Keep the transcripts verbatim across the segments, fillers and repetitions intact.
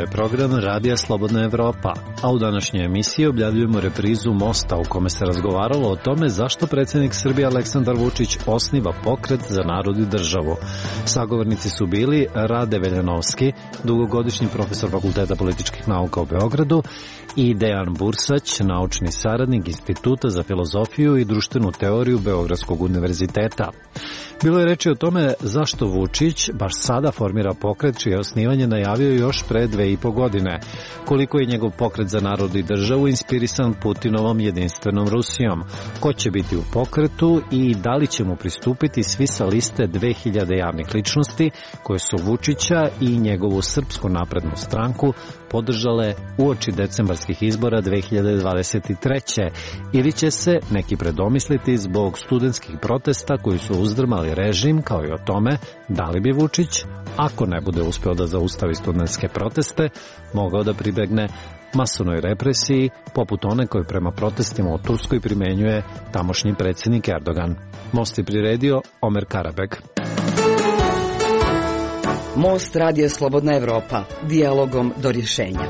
je program Radija Slobodna Evropa, a u današnjoj emisiji objavljujemo reprizu Mosta u kome se razgovaralo o tome zašto predsjednik Srbije Aleksandar Vučić osniva pokret za narod i državu. Sagovornici su bili Rade Veljanovski, dugogodišnji profesor Fakulteta političkih nauka u Beogradu, i Dejan Bursać, naučni saradnik Instituta za filozofiju i društvenu teoriju Beogradskog univerziteta. Bilo je reči o tome zašto Vučić baš sada formira pokret čije osnivanje najavio još pre dve i po godine, koliko je njegov pokret za narod i državu inspirisan Putinovom jedinstvenom Rusijom, ko će biti u pokretu i da li će mu pristupiti svi sa liste dve hiljade javnih ličnosti koje su Vučića i njegovu Srpsku naprednu stranku podržale uoči decembarskih izbora dve hiljade dvadeset treće ili će se neki predomisliti zbog studentskih protesta koji su uzdrmali režim, kao i o tome da li bi Vučić, ako ne bude uspeo da zaustavi studentske proteste, mogao da pribegne masovnoj represiji, poput one koju prema protestima u Turskoj primenjuje tamošnji predsjednik Erdogan. Most je priredio Omer Karabeg. Most Radija Slobodna Evropa, dijalogom do rješenja.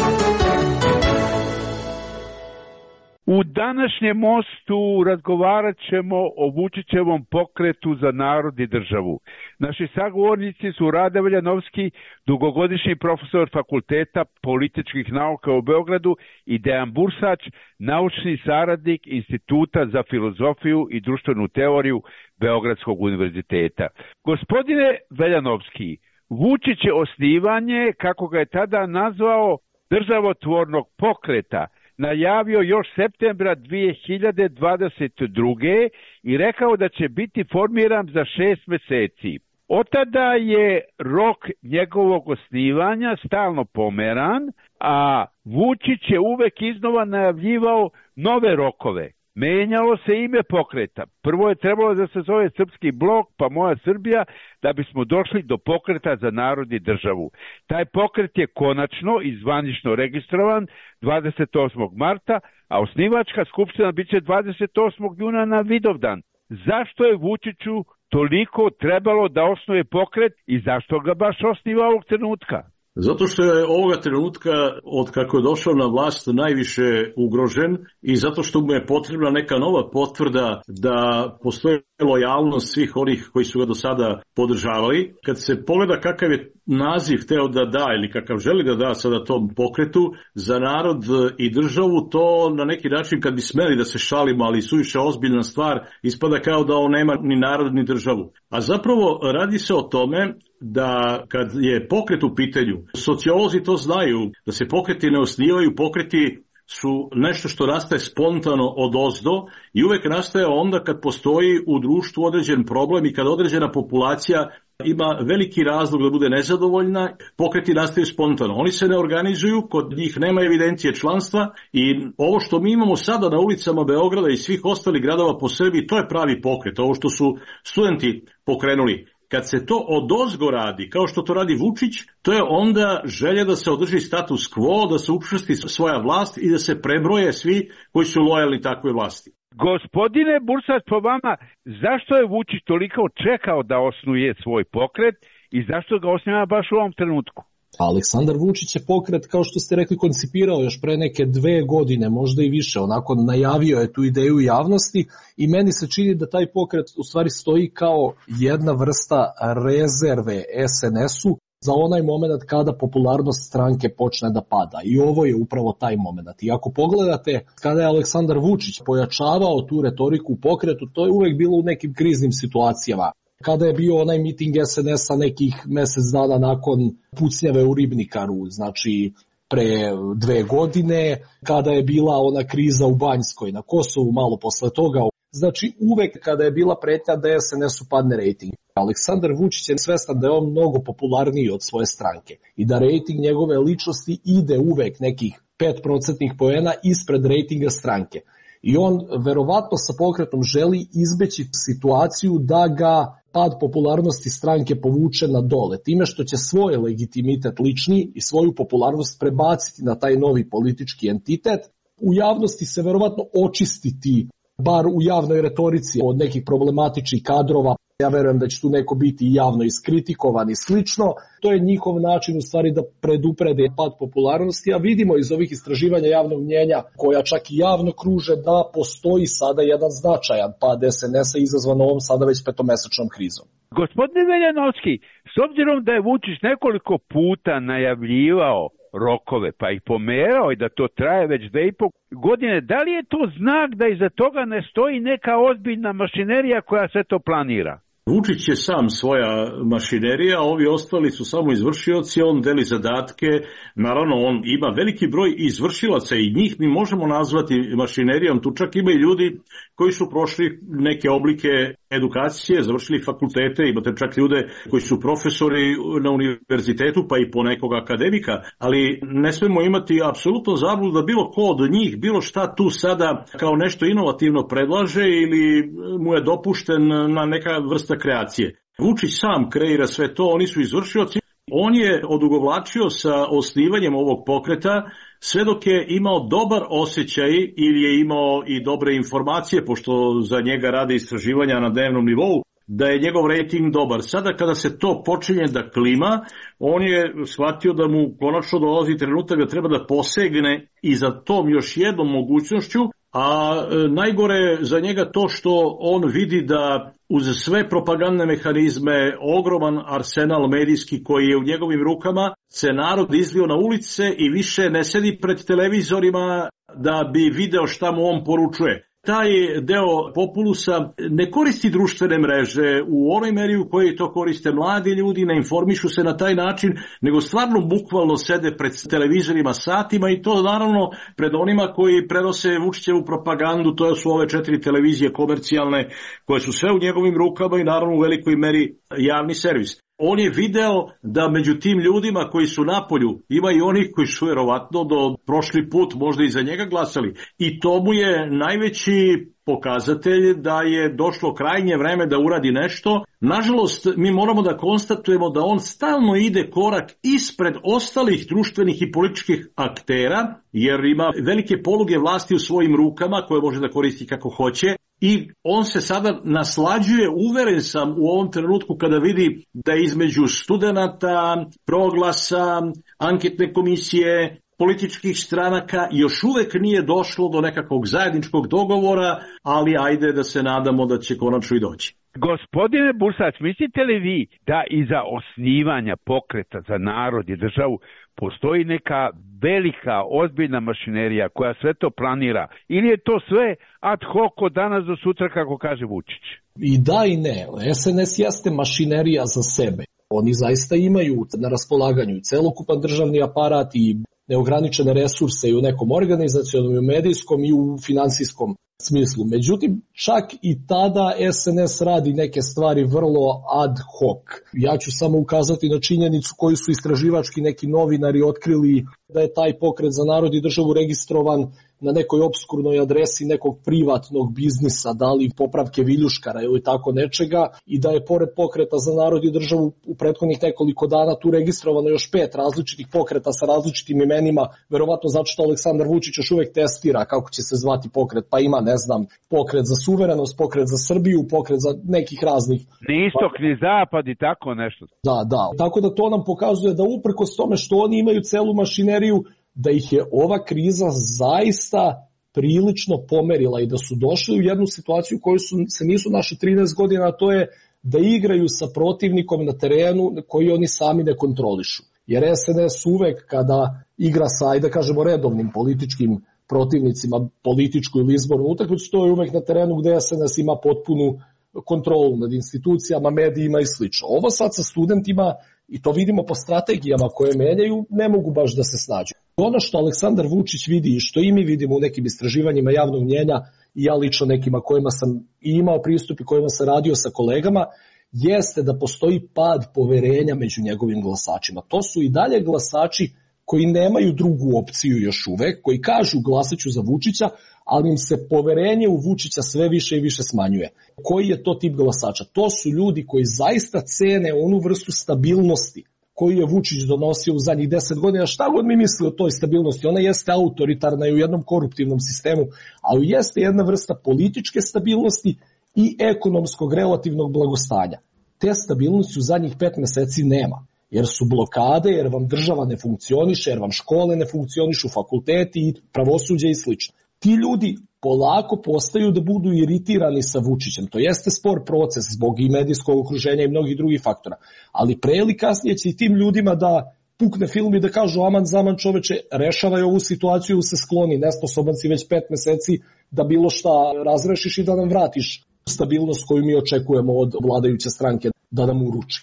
U današnjem Mostu razgovarat ćemo o Vučićevom pokretu za narod i državu. Naši sagovornici su Rade Veljanovski, dugogodišnji profesor Fakulteta političkih nauka u Beogradu, i Dejan Bursać, naučni saradnik Instituta za filozofiju i društvenu teoriju Beogradskog univerziteta. Gospodine Veljanovski, Vučić je osnivanje, kako ga je tada nazvao, državotvornog pokreta najavio još septembra dve hiljade dvadeset druge i rekao da će biti formiran za šest meseci. Od tada je rok njegovog osnivanja stalno pomeran, a Vučić je uvek iznova najavljivao nove rokove. Menjalo se ime pokreta. Prvo je trebalo da se zove Srpski blok, pa Moja Srbija, da bismo došli do pokreta za narod i državu. Taj pokret je konačno i zvanično registrovan dvadeset osmog marta, a osnivačka skupština biće dvadeset osmog juna na Vidovdan. Zašto je Vučiću toliko trebalo da osnuje pokret i zašto ga baš osniva ovog trenutka? Zato što je ovoga trenutka, od kako je došao na vlast, najviše ugrožen i zato što mu je potrebna neka nova potvrda da postoji lojalnost svih onih koji su ga do sada podržavali. Kad se pogleda kakav je naziv hteo da da ili kakav želi da da sada tom pokretu za narod i državu, to na neki način, kad bi smeli da se šalimo, ali suviše ozbiljna stvar, ispada kao da on nema ni narod ni državu. A zapravo radi se o tome da kad je pokret u pitanju, sociolozi to znaju, da se pokreti ne osnivaju, pokreti su nešto što nastaje spontano odozdo i uvek nastaje onda kad postoji u društvu određen problem i kad određena populacija ima veliki razlog da bude nezadovoljna, pokreti nastaju spontano. Oni se ne organizuju, kod njih nema evidencije članstva i ovo što mi imamo sada na ulicama Beograda i svih ostalih gradova po Srbiji, to je pravi pokret, ovo što su studenti pokrenuli. Kad se to odozgo radi, kao što to radi Vučić, to je onda želja da se održi status quo, da se učvrsti svoja vlast i da se prebroje svi koji su lojalni takvoj vlasti. Gospodine Bursać, po vama, zašto je Vučić toliko čekao da osnuje svoj pokret i zašto ga osniva baš u ovom trenutku? Aleksandar Vučić je pokret, kao što ste rekli, koncipirao još pre neke dve godine, možda i više, onako najavio je tu ideju javnosti i meni se čini da taj pokret u stvari stoji kao jedna vrsta rezerve es en esu za onaj moment kada popularnost stranke počne da pada. I ovo je upravo taj moment. I ako pogledate kada je Aleksandar Vučić pojačavao tu retoriku u pokretu, to je uvek bilo u nekim kriznim situacijama. Kada je bio onaj miting es en esa nekih mesec dana nakon pucnjave u Ribnikaru, znači pre dve godine, kada je bila ona kriza u Banjskoj, na Kosovu malo posle toga, znači uvek kada je bila pretnja da es en esu padne rejting. Aleksandar Vučić je svestan da je on mnogo popularniji od svoje stranke i da rejting njegove ličnosti ide uvek nekih pet procentnih poena ispred rejtinga stranke. I on verovatno sa pokretom želi izbeći situaciju da ga pad popularnosti stranke povuče na dole, time što će svoj legitimitet lični i svoju popularnost prebaciti na taj novi politički entitet. U javnosti se verovatno očistiti bar u javnoj retorici od nekih problematičnih kadrova. Ja verujem da će tu neko biti javno iskritikovan i slično. To je njihov način u stvari da preduprede pad popularnosti, a vidimo iz ovih istraživanja javnog mnjenja, koja čak i javno kruže, da postoji sada jedan značajan pad es en es-a izazvan ovom sada već petomesečnom krizom. Gospodine Veljanovski, s obzirom da je Vučić nekoliko puta najavljivao rokove, pa ih pomerao i da to traje već dve i po godine, da li je to znak da iza toga ne stoji neka ozbiljna mašinerija koja sve to planira? Vučić je sam svoja mašinerija, ovi ostali su samo izvršioci, on deli zadatke, naravno on ima veliki broj izvršilaca i njih mi možemo nazvati mašinerijom, tu čak ima i ljudi koji su prošli neke oblike edukacije, završili fakultete, imate čak ljude koji su profesori na univerzitetu pa i ponekog akademika, ali ne smemo imati apsolutno zabludu da bilo ko od njih, bilo šta tu sada kao nešto inovativno predlaže ili mu je dopušten na neka vrsta kreacije. Vučić sam kreira sve to, oni su izvršioci. On je odugovlačio sa osnivanjem ovog pokreta sve dok je imao dobar osjećaj ili je imao i dobre informacije, pošto za njega rade istraživanja na dnevnom nivou, da je njegov rejting dobar. Sada kada se to počinje da klima, on je shvatio da mu konačno dolazi trenutak da treba da posegne i za tom još jednom mogućnošću, a najgore za njega to što on vidi da uz sve propagandne mehanizme, ogroman arsenal medijski koji je u njegovim rukama, se narod izlio na ulice i više ne sedi pred televizorima da bi video šta mu on poručuje. Taj deo populusa ne koristi društvene mreže u onoj meri u kojoj to koriste mladi ljudi, ne informišu se na taj način, nego stvarno bukvalno sede pred televizorima satima i to naravno pred onima koji prenose Vučićevu propagandu, to su ove četiri televizije komercijalne koje su sve u njegovim rukama i naravno u velikoj meri javni servis. On je video da među tim ljudima koji su napolju ima i onih koji su vjerovatno do prošli put možda i za njega glasali. I to mu je najveći pokazatelj da je došlo krajnje vreme da uradi nešto. Nažalost, mi moramo da konstatujemo da on stalno ide korak ispred ostalih društvenih i političkih aktera, jer ima velike poluge vlasti u svojim rukama koje može da koristi kako hoće. I on se sada naslađuje, uveren sam u ovom trenutku kada vidi da između studenata, Proglasa, anketne komisije, političkih stranaka još uvek nije došlo do nekakvog zajedničkog dogovora, ali ajde da se nadamo da će konačno i doći. Gospodine Bursac, mislite li vi da iza osnivanja pokreta za narod i državu postoji neka velika, ozbiljna mašinerija koja sve to planira? Ili je to sve ad hoc od danas do sutra, kako kaže Vučić? I da i ne. es en es jeste mašinerija za sebe. Oni zaista imaju na raspolaganju celokupan državni aparat i neograničene resurse i u nekom organizacionom, i u medijskom i u finansijskom smislu. Međutim, čak i tada es en es radi neke stvari vrlo ad hoc. Ja ću samo ukazati na činjenicu koju su istraživački neki novinari otkrili, da je taj pokret za narod i državu registrovan na nekoj obskurnoj adresi nekog privatnog biznisa, da li popravke viljuškara ili tako nečega, i da je pored pokreta za narod i državu u prethodnih nekoliko dana tu registrovano još pet različitih pokreta sa različitim imenima, verovatno zato što Aleksandar Vučić još uvek testira kako će se zvati pokret, pa ima, ne znam, pokret za suverenost, pokret za Srbiju, pokret za nekih raznih... Ni istok, ni zapad i tako nešto. Da, da. Tako da to nam pokazuje da uprkos tome što oni imaju celu mašineriju, da ih je ova kriza zaista prilično pomerila i da su došli u jednu situaciju koju su, se nisu našli trinaest godina, a to je da igraju sa protivnikom na terenu koji oni sami ne kontrolišu. Jer es en es uvek kada igra sa, ajde da kažemo, redovnim političkim protivnicima, političku ili izbornu utakmicu, to je uvek na terenu gde es en es ima potpunu kontrolu nad institucijama, medijima i slično. Ovo sad sa studentima, i to vidimo po strategijama koje menjaju, ne mogu baš da se snađu. Ono što Aleksandar Vučić vidi i što i mi vidimo u nekim istraživanjima javnog mnjenja, i ja lično nekima kojima sam i imao pristup i kojima sam radio sa kolegama, jeste da postoji pad poverenja među njegovim glasačima. To su i dalje glasači koji nemaju drugu opciju još uvek, koji kažu glasaću za Vučića, ali im se poverenje u Vučića sve više i više smanjuje. Koji je to tip glasača? To su ljudi koji zaista cene onu vrstu stabilnosti koju je Vučić donosio u zadnjih deset godina, šta god mi misli o toj stabilnosti, ona jeste autoritarna i u jednom koruptivnom sistemu, ali jeste jedna vrsta političke stabilnosti i ekonomskog relativnog blagostanja. Te stabilnosti u zadnjih pet meseci nema, jer su blokade, jer vam država ne funkcioniše, jer vam škole ne funkcionišu, fakulteti i pravosuđe i slično. Ti ljudi polako postaju da budu iritirani sa Vučićem. To jeste spor proces zbog i medijskog okruženja i mnogih drugih faktora. Ali pre ili kasnije će i tim ljudima da pukne film i da kažu aman zaman čoveče, rešavaj ovu situaciju, se skloni, nesposoban si već pet meseci da bilo šta razrešiš i da nam vratiš stabilnost koju mi očekujemo od vladajuće stranke da nam uruči.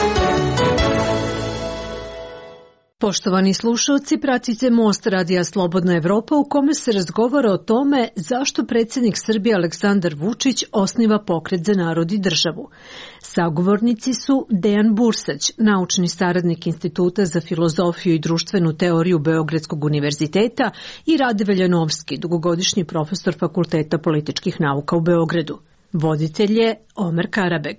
Poštovani slušalci, pratite Most Radija Slobodna Evropa u kome se razgovara o tome zašto predsjednik Srbije Aleksandar Vučić osniva Pokret za narod i državu. Sagovornici su Dejan Bursać, naučni saradnik Instituta za filozofiju i društvenu teoriju Beogradskog univerziteta, i Rade Veljanovski, dugogodišnji profesor Fakulteta političkih nauka u Beogradu. Voditelj je Omer Karabeg.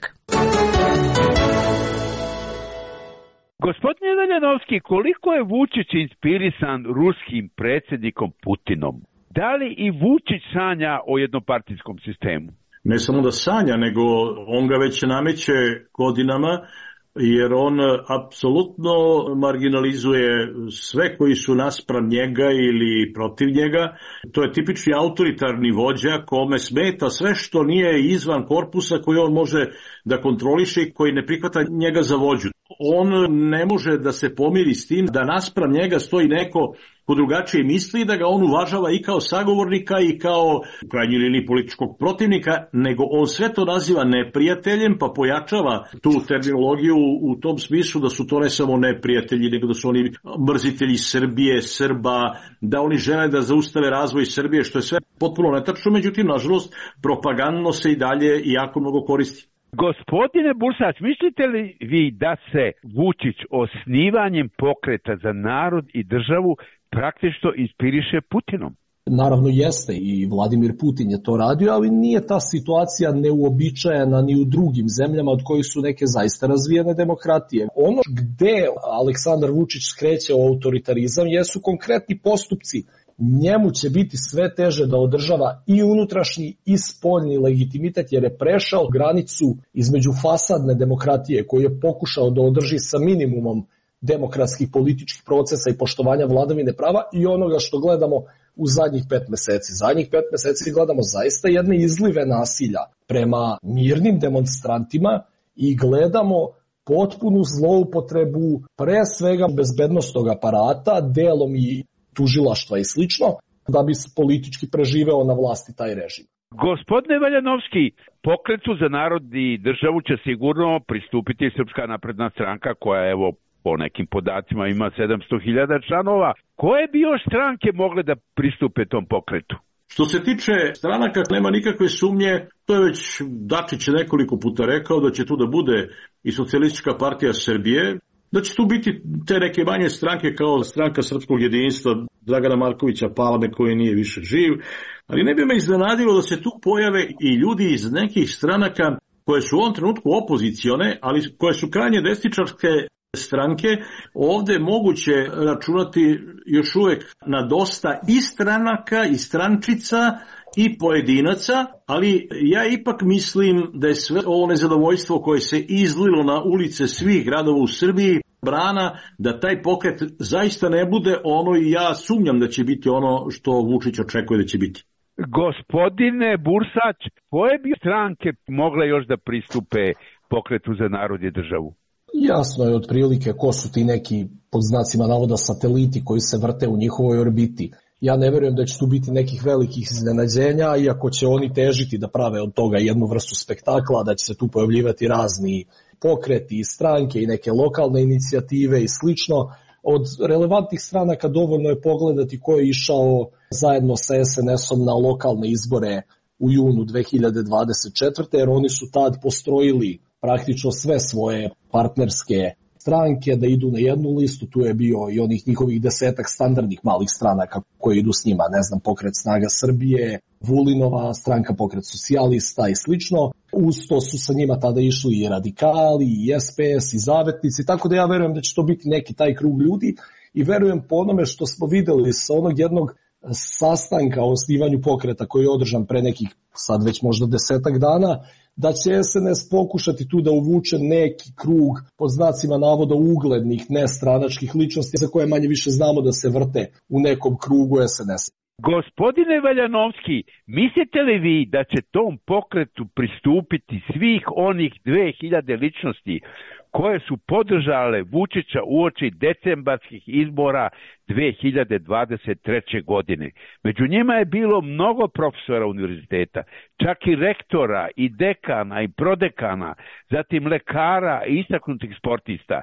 Gospodine Veljanovski, koliko je Vučić inspirisan ruskim predsjednikom Putinom? Da li i Vučić sanja o jednopartijskom sistemu? Ne samo da sanja, nego on ga već nameće godinama, jer on apsolutno marginalizuje sve koji su naspram njega ili protiv njega. To je tipični autoritarni vođa kome smeta sve što nije izvan korpusa koji on može da kontroliše i koji ne prihvata njega za vođu. On ne može da se pomiri s tim da naspram njega stoji neko ko drugačije misli, da ga on uvažava i kao sagovornika i kao u krajnjoj liniji političkog protivnika, nego on sve to naziva neprijateljem, pa pojačava tu terminologiju u tom smislu da su to ne samo neprijatelji, nego da su oni mrzitelji Srbije, Srba, da oni žele da zaustave razvoj Srbije, što je sve potpuno netačno, međutim, nažalost, propagandno se i dalje i jako mnogo koristi. Gospodine Bursać, mislite li vi da se Vučić osnivanjem Pokreta za narod i državu praktično inspiriše Putinom? Naravno jeste i Vladimir Putin je to radio, ali nije ta situacija neuobičajena ni u drugim zemljama od kojih su neke zaista razvijene demokratije. Ono gde Aleksandar Vučić skreće u autoritarizam jesu konkretni postupci. Njemu će biti sve teže da održava i unutrašnji i spoljni legitimitet, jer je prešao granicu između fasadne demokratije koju je pokušao da održi sa minimumom demokratskih političkih procesa i poštovanja vladavine prava i onoga što gledamo u zadnjih pet meseci. Zadnjih pet meseci gledamo zaista jedne izlive nasilja prema mirnim demonstrantima i gledamo potpunu zloupotrebu pre svega bezbednostnog aparata, delom i tužilaštva i slično, da bi politički preživeo na vlasti taj režim. Gospodine Veljanovski, Pokretu za narod i državu će sigurno pristupiti Srpska napredna stranka koja, evo, po nekim podacima ima sedamsto hiljada članova. Koje bi još stranke mogle da pristupe tom pokretu? Što se tiče stranaka, nema nikakve sumnje, to je već Dačić nekoliko puta rekao da će tu da bude i Socijalistička partija Srbije, da će tu biti te neke manje stranke kao Stranka srpskog jedinstva Dragana Markovića Palme koji nije više živ, ali ne bi me iznenadilo da se tu pojave i ljudi iz nekih stranaka koje su u ovom trenutku opozicione, ali koje su krajnje desničarske stranke. Ovde moguće računati još uvek na dosta i stranaka i strančica i pojedinaca, ali ja ipak mislim da je sve ovo nezadovoljstvo koje se izlilo na ulice svih gradova u Srbiji brana da taj pokret zaista ne bude ono, i ja sumnjam da će biti ono što Vučić očekuje da će biti. Gospodine Bursać, koje bi stranke mogle još da pristupe Pokretu za narod i državu? Jasno je otprilike ko su ti neki, pod znacima navoda, sateliti koji se vrte u njihovoj orbiti. Ja ne verujem da će tu biti nekih velikih iznenađenja, iako će oni težiti da prave od toga jednu vrstu spektakla, da će se tu pojavljivati razni pokreti i stranke i neke lokalne inicijative i slično. Od relevantnih stranaka dovoljno je pogledati ko je išao zajedno sa es en esom na lokalne izbore u junu dve hiljade dvadeset četvrte. jer oni su tad postrojili praktično sve svoje partnerske stranke da idu na jednu listu. Tu je bio i onih njihovih desetak standardnih malih stranaka koje idu s njima, ne znam, Pokret snaga Srbije, Vulinova stranka, Pokret socijalista i slično. Uz to su sa njima tada išli i radikali, i S P S, i zavetnici, tako da ja verujem da će to biti neki taj krug ljudi i verujem po onome što smo videli sa onog jednog sastanka o osnivanju pokreta koji je održan pre nekih sad već možda desetak dana, da će S N S pokušati tu da uvuče neki krug pod znacima navoda uglednih nestranačkih ličnosti za koje manje više znamo da se vrte u nekom krugu S N S. Gospodine Veljanovski, mislite li vi da će tom pokretu pristupiti svih onih dve hiljade ličnosti koje su podržale Vučića uoči decembarskih izbora dve hiljade dvadeset treće. godine? Među njima je bilo mnogo profesora univerziteta, čak i rektora, i dekana, i prodekana, zatim lekara i istaknutih sportista.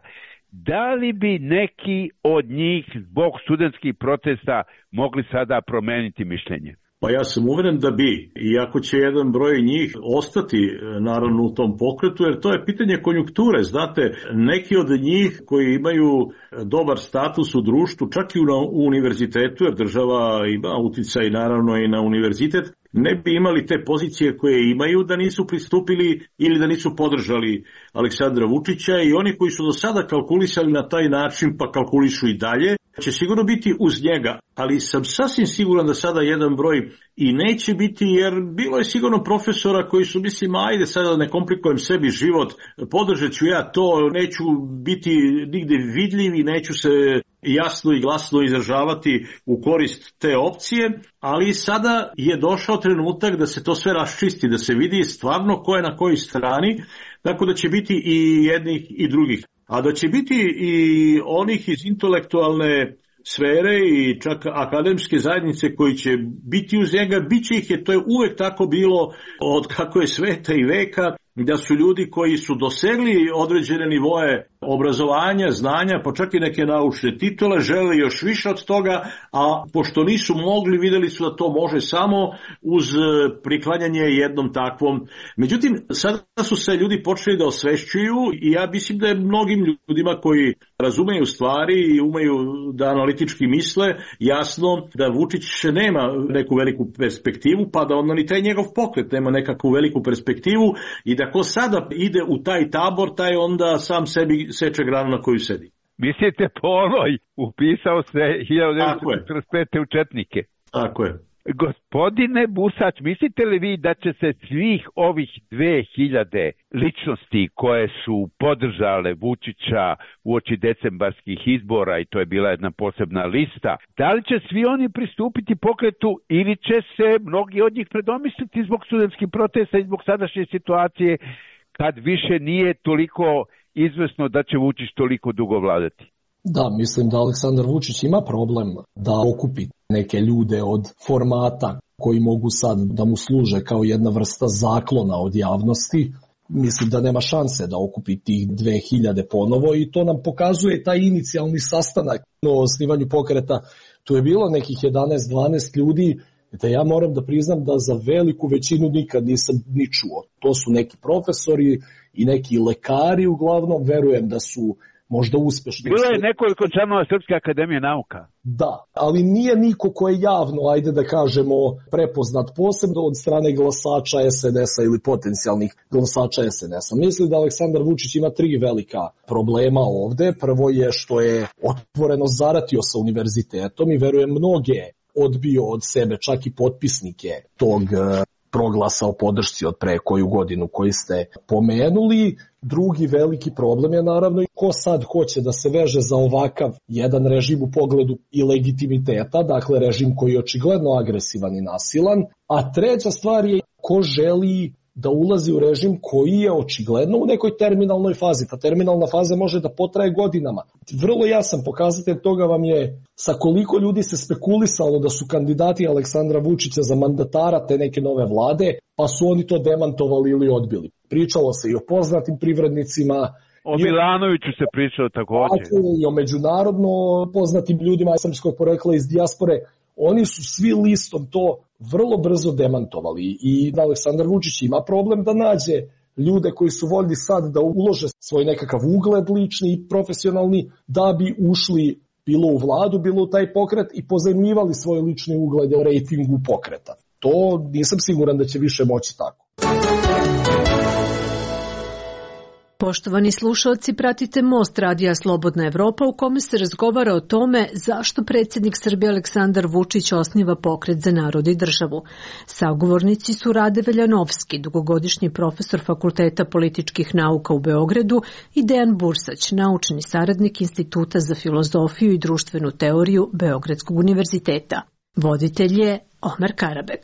Da li bi neki od njih zbog studentskih protesta mogli sada promeniti mišljenje? Pa ja sam uveren da bi, iako će jedan broj njih ostati naravno u tom pokretu, jer to je pitanje konjunkture. Znate, neki od njih koji imaju dobar status u društvu, čak i u univerzitetu, jer država ima uticaj naravno i na univerzitet, ne bi imali te pozicije koje imaju da nisu pristupili ili da nisu podržali Aleksandra Vučića, i oni koji su do sada kalkulisali na taj način pa kalkulišu i dalje, će sigurno biti uz njega, ali sam sasvim siguran da sada jedan broj i neće biti, jer bilo je sigurno profesora koji su, mislim, ajde sada ne komplikujem sebi život, podržat ću ja to, neću biti nigde vidljiv i neću se jasno i glasno izražavati u korist te opcije, ali sada je došao trenutak da se to sve raščisti, da se vidi stvarno ko je na kojoj strani, tako da će biti i jednih i drugih. A da će biti i onih iz intelektualne sfere i čak akademske zajednice koji će biti uz njega, bit će ih, je, to je uvek tako bilo od kako je sveta i veka, da su ljudi koji su dosegli određene nivoe obrazovanja, znanja, pa čak i neke naučne titule, žele još više od toga, a pošto nisu mogli, videli su da to može samo uz priklanjanje jednom takvom. Međutim, sada su se ljudi počeli da osvešćuju i ja mislim da je mnogim ljudima koji razumeju stvari i umeju da analitički misle, jasno da Vučić nema neku veliku perspektivu, pa da onda ni taj njegov pokret nema nekakvu veliku perspektivu i da ko sada ide u taj tabor, taj onda sam sebi seče granu na koju sedi. Mislite po onoj, upisao se hiljadu devetsto četrdeset pete u četnike. Tako je. Gospodine Busać, mislite li vi da će se svih ovih dve hiljade ličnosti koje su podržale Vučića uoči decembarskih izbora, i to je bila jedna posebna lista, da li će svi oni pristupiti pokretu ili će se mnogi od njih predomisliti zbog studentskih protesta i zbog sadašnje situacije, kad više nije toliko izvesno da će Vučić toliko dugo vladati? Da, mislim da Aleksandar Vučić ima problem da okupi neke ljude od formata koji mogu sad da mu služe kao jedna vrsta zaklona od javnosti. Mislim da nema šanse da okupi tih dve hiljade ponovo i to nam pokazuje taj inicijalni sastanak o osnivanju pokreta. Tu je bilo nekih jedanaest dvanaest ljudi, da ja moram da priznam da za veliku većinu nikad nisam ni čuo. To su neki profesori i neki lekari, uglavnom verujem da su možda uspešni. Bilo je nekoliko članova Srpske akademije nauka. Da, ali nije niko ko je javno, ajde da kažemo, prepoznat posebno od strane glasača S N S-a ili potencijalnih glasača S N S-a. Mislim da Aleksandar Vučić ima tri velika problema ovde. Prvo je što je otvoreno zaratio sa univerzitetom i verujem mnoge odbio od sebe, čak i potpisnike tog proglasa o podršci od pre koju godinu koji ste pomenuli. Drugi veliki problem je naravno i ko sad hoće da se veže za ovakav jedan režim u pogledu i legitimiteta, dakle režim koji je očigledno agresivan i nasilan. A treća stvar je ko želi da ulazi u režim koji je očigledno u nekoj terminalnoj fazi. Ta terminalna faza može da potraje godinama. Vrlo jasan pokazatelj toga vam je sa koliko ljudi se spekulisalo da su kandidati Aleksandra Vučića za mandatara te neke nove vlade, pa su oni to demantovali ili odbili. Pričalo se i o poznatim privrednicima. O Milanoviću se pričalo također. I o međunarodno poznatim ljudima srpskog porekla iz dijaspore. Oni su svi listom to vrlo brzo demantovali i Aleksandar Vučić ima problem da nađe ljude koji su voljni sad da ulože svoj nekakav ugled lični i profesionalni da bi ušli bilo u vladu, bilo u taj pokret i pozajmljivali svoj lični ugled u rejtingu pokreta. To nisam siguran da će više moći tako. Poštovani slušalci, pratite Most radija Slobodna Evropa u kome se razgovara o tome zašto predsjednik Srbije Aleksandar Vučić osniva Pokret za narod i državu. Sagovornici su Rade Veljanovski, dugogodišnji profesor Fakulteta političkih nauka u Beogradu, i Dejan Bursać, naučni saradnik Instituta za filozofiju i društvenu teoriju Beogradskog univerziteta. Voditelj je Omer Karabek.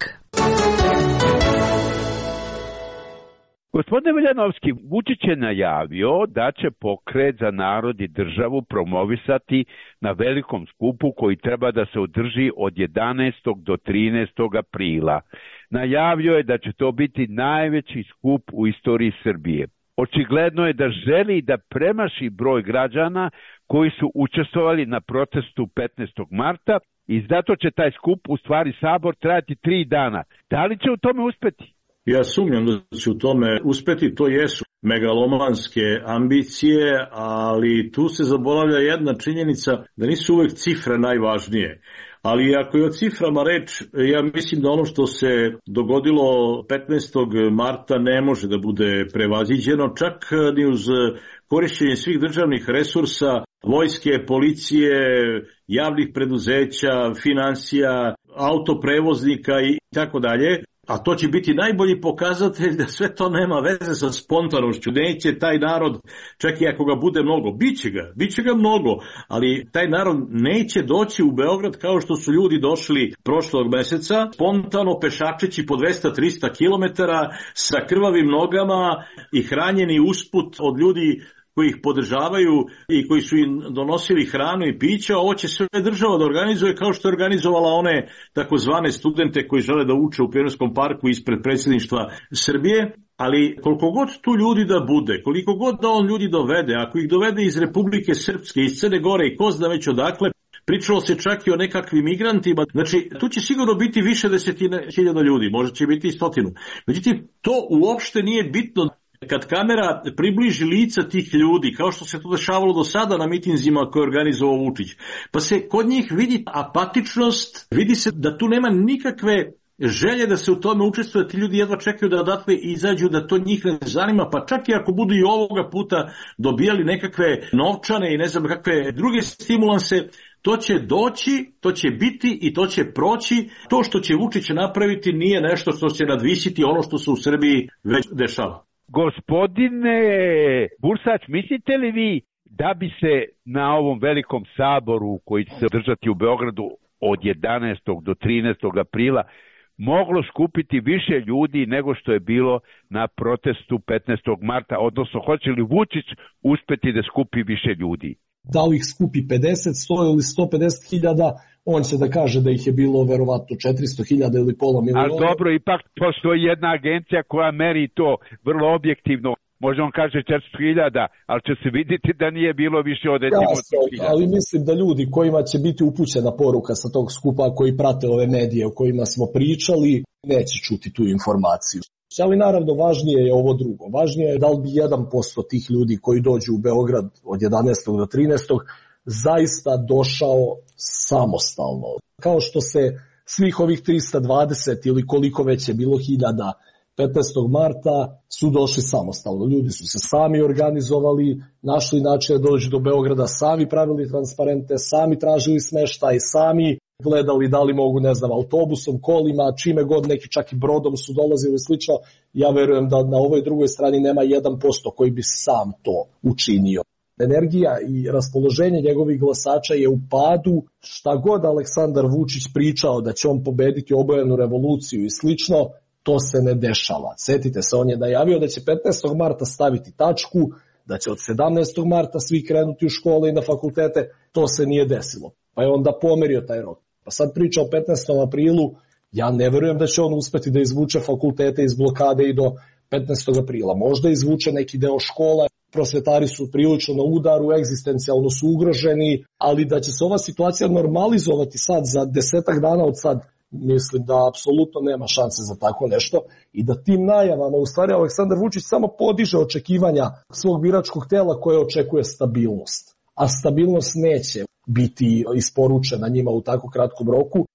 Gospodine Veljanovski, Vučić je najavio da će Pokret za narod i državu promovisati na velikom skupu koji treba da se održi od jedanaestog do trinaestog aprila. Najavio je da će to biti najveći skup u istoriji Srbije. Očigledno je da želi da premaši broj građana koji su učestvovali na protestu petnaestog marta i zato će taj skup, u stvari sabor, trajati tri dana. Da li će u tome uspeti? Ja sumnjam da će u tome uspeti, to jesu megalomanske ambicije, ali tu se zaboravlja jedna činjenica da nisu uvek cifre najvažnije. Ali ako je o ciframa reč, ja mislim da ono što se dogodilo petnaestog marta ne može da bude prevaziđeno, čak ni uz korišćenje svih državnih resursa, vojske, policije, javnih preduzeća, finansija, autoprevoznika i tako dalje. A to će biti najbolji pokazatelj da sve to nema veze sa spontanošću. Neće taj narod, čak i ako ga bude mnogo, biće ga, biće ga mnogo, ali taj narod neće doći u Beograd kao što su ljudi došli prošlog meseca, spontano pešačeći po dvesta do trista kilometara sa krvavim nogama i hranjeni usput od ljudi koji ih podržavaju i koji su im donosili hranu i pića. Ovo će sve država da organizuje kao što je organizovala one takozvane studente koji žele da uče u Pionirskom parku ispred predsjedništva Srbije. Ali koliko god tu ljudi da bude, koliko god da on ljudi dovede, ako ih dovede iz Republike Srpske, iz Crne Gore i ko zna već odakle, pričalo se čak i o nekakvim migrantima, znači tu će sigurno biti više desetine hiljada ljudi, možda će biti i stotinu. Međutim, to uopšte nije bitno. Kad kamera približi lica tih ljudi, kao što se to dešavalo do sada na mitinzima koje je organizovao Vučić, pa se kod njih vidi apatičnost, vidi se da tu nema nikakve želje da se u tome učestvuje, ti ljudi jedva čekaju da odatle izađu, da to njih ne zanima, pa čak i ako budu i ovoga puta dobijali nekakve novčane i ne znam kakve druge stimulanse, to će doći, to će biti i to će proći. To što će Vučić napraviti nije nešto što će nadvisiti ono što se u Srbiji već dešava. Gospodine Bursać, mislite li vi da bi se na ovom velikom saboru koji će se održati u Beogradu od jedanaestog do trinaestog aprila moglo skupiti više ljudi nego što je bilo na protestu petnaestog marta, odnosno hoće li Vučić uspeti da skupi više ljudi? Da li ih skupi pedeset, sto ili sto pedeset hiljada, on će da kaže da ih je bilo verovatno četiristo hiljada ili pola miliona. Ali dobro, ipak postoji jedna agencija koja meri to vrlo objektivno. Možda on kaže četiristo hiljada, ali će se vidjeti da nije bilo više od recimo sto hiljada. Ali mislim da ljudi kojima će biti upućena poruka sa tog skupa, koji prate ove medije o kojima smo pričali, neće čuti tu informaciju. Ali naravno važnije je ovo drugo. Važnije je da li bi jedan posto tih ljudi koji dođu u Beograd od jedanaestog do trinaestog zaista došao samostalno. Kao što se svih ovih trista dvadeset ili koliko već je bilo hiljada petnaestog marta su došli samostalno. Ljudi su se sami organizovali, našli način da dođu do Beograda, sami pravili transparente, sami tražili smeštaj, sami gledali da li mogu, ne znam, autobusom, kolima, čime god, neki čak i brodom su dolazili slično. Ja verujem da na ovoj drugoj strani nema jedan posto koji bi sam to učinio. Energija i raspoloženje njegovih glasača je u padu. Šta god Aleksandar Vučić pričao da će on pobediti obojenu revoluciju i slično, to se ne dešava. Sjetite se, on je najavio da će petnaestog marta staviti tačku, da će od sedamnaestog marta svi krenuti u škole i na fakultete, to se nije desilo. Pa je onda pomerio taj rok. Pa sad priča o petnaestom aprilu, ja ne verujem da će on uspeti da izvuče fakultete iz blokade i do petnaestog aprila. Možda izvuče neki deo škola, prosvetari su prilično na udaru, egzistencijalno su ugroženi, ali da će se ova situacija normalizovati sad za desetak dana od sad, mislim da apsolutno nema šanse za tako nešto i da tim najavama u stvari Aleksandar Vučić samo podiže očekivanja svog biračkog tela koje očekuje stabilnost. A stabilnost neće biti isporučena njima u tako kratkom roku,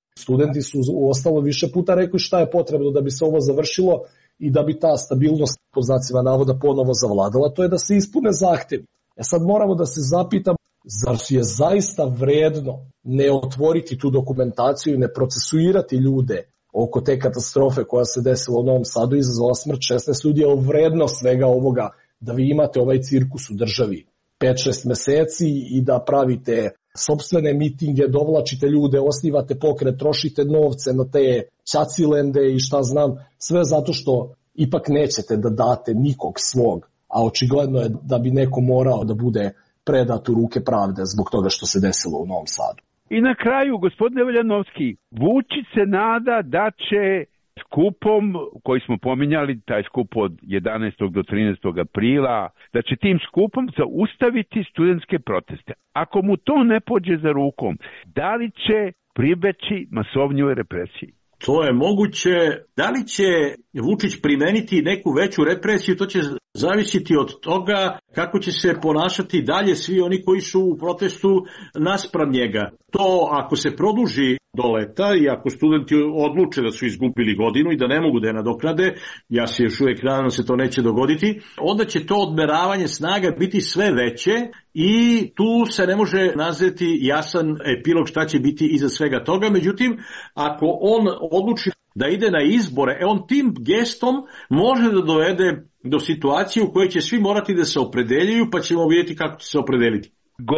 Studenti su u ostalo više puta rekli šta je potrebno da bi se ovo završilo i da bi ta stabilnost po znacima navoda ponovo zavladala, to je da se ispune zahtevi. E sad moramo da se zapitamo, zar je zaista vredno ne otvoriti tu dokumentaciju i ne procesuirati ljude oko te katastrofe koja se desila u Novom Sadu, izazvala smrt šesnaest ljudi, je vredno svega ovoga da vi imate ovaj cirkus u državi pet šest meseci i da pravite sopstvene mitinge, dovlačite ljude, osnivate pokret, trošite novce na te ćacilende i šta znam, sve zato što ipak nećete da date nikog svog, a očigledno je da bi neko morao da bude predat u ruke pravde zbog toga što se desilo u Novom Sadu. I na kraju, gospodine Veljanovski, Vučić se nada da će skupom, koji smo pominjali, taj skup od jedanaestog do trinaestog aprila, da će tim skupom zaustaviti studentske proteste. Ako mu to ne pođe za rukom, da li će pribeći masovnijoj represiji? To je moguće. Da li će Vučić primeniti neku veću represiju, to će zavisiti od toga kako će se ponašati dalje svi oni koji su u protestu naspram njega. To ako se produži do leta i ako studenti odluče da su izgubili godinu i da ne mogu da je nadoknade, ja se još uvijek nadam da se to neće dogoditi, onda će to odmeravanje snaga biti sve veće i tu se ne može nazvati jasan epilog šta će biti iza svega toga. Međutim, ako on odluči da ide na izbore, e on tim gestom može da dovede do situacije u kojoj će svi morati da se opredeljuju, pa ćemo vidjeti kako će se opredeliti.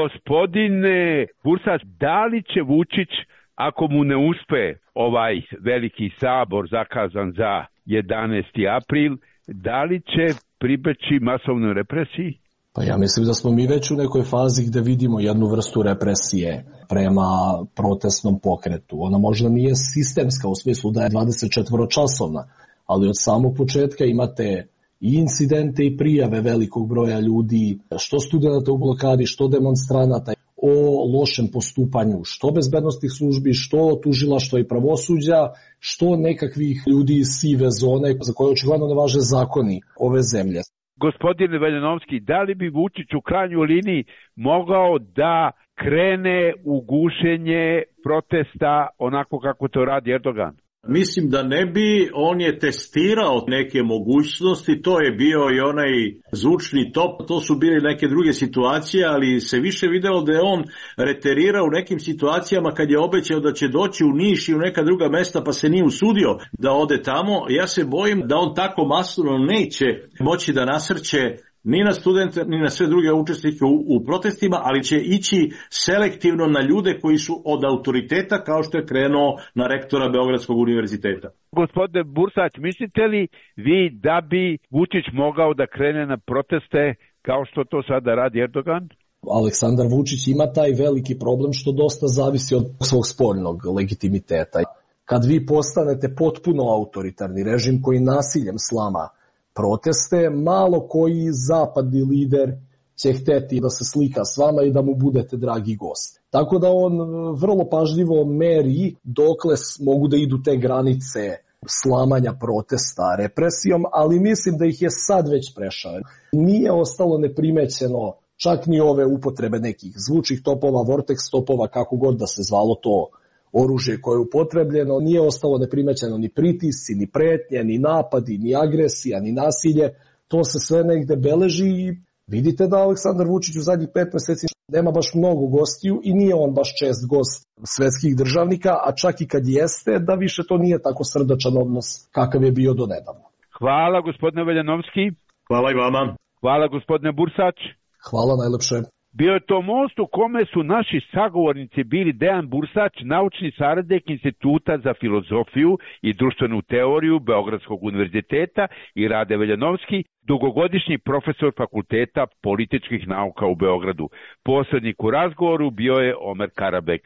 Gospodine Bursač, da li će Vučić, ako mu ne uspe ovaj veliki sabor zakazan za jedanaesti april, da li će pribeći masovnoj represiji? Pa ja mislim da smo mi već u nekoj fazi gde vidimo jednu vrstu represije prema protestnom pokretu. Ona možda nije sistemska u smislu da je dvadeset četiri časovna, ali od samog početka imate i incidente i prijave velikog broja ljudi, što studenta u blokadi, što demonstranata, o lošem postupanju, što bezbednostnih službi, što tužilaštva i pravosuđa, što nekakvih ljudi iz sive zone za koje očigledno ne važe zakoni ove zemlje. Gospodine Veljanovski, da li bi Vučić u krajnjoj liniji mogao da krene u gušenje protesta onako kako to radi Erdogan? Mislim da ne bi, on je testirao neke mogućnosti, to je bio i onaj zvučni top, to su bile neke druge situacije, ali se više videlo da je on reterirao u nekim situacijama kad je obećao da će doći u Niš i u neka druga mesta pa se nije usudio da ode tamo. Ja se bojim da on tako masovno neće moći da nasrće ni na studente, ni na sve druge učesnike u, u protestima, ali će ići selektivno na ljude koji su od autoriteta, kao što je krenuo na rektora Beogradskog univerziteta. Gospodine Bursać, mislite li vi da bi Vučić mogao da krene na proteste kao što to sada radi Erdogan? Aleksandar Vučić ima taj veliki problem što dosta zavisi od svog spoljnog legitimiteta. Kad vi postanete potpuno autoritarni režim koji nasiljem slama proteste, malo koji zapadni lider će hteti da se slika s vama i da mu budete dragi gost. Tako da on vrlo pažljivo meri dokle mogu da idu te granice slamanja protesta represijom, ali mislim da ih je sad već prešao. Nije ostalo neprimećeno čak ni ove upotrebe nekih zvučnih topova, vortex topova, kako god da se zvalo to oružje koje je upotrebljeno, nije ostalo neprimećeno ni pritisci, ni pretnje, ni napadi, ni agresija, ni nasilje. To se sve negde beleži i vidite da Aleksandar Vučić u zadnjih pet meseci nema baš mnogo gostiju i nije on baš čest gost svetskih državnika, a čak i kad jeste, da više to nije tako srdačan odnos kakav je bio do nedavno. Hvala gospodine Veljanovski. Hvala i vama. Hvala gospodine Bursač. Hvala najlepše. Bio je to most u kome su naši sagovornici bili Dejan Bursač, naučni saradnik Instituta za filozofiju i društvenu teoriju Beogradskog univerziteta, i Rade Veljanovski, dugogodišnji profesor Fakulteta političkih nauka u Beogradu. Posrednik u razgovoru bio je Omer Karabek.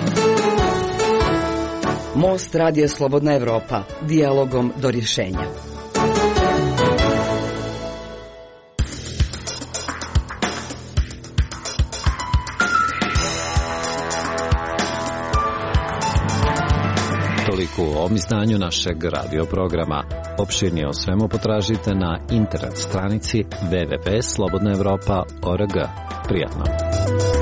Most radija Slobodna Evropa, dijalogom do rješenja. Toliko u ovom izdanju našeg radio programa. Opširnije o svemu potražite na internet stranici w w w tačka slobodna evropa tačka org. Prijatno.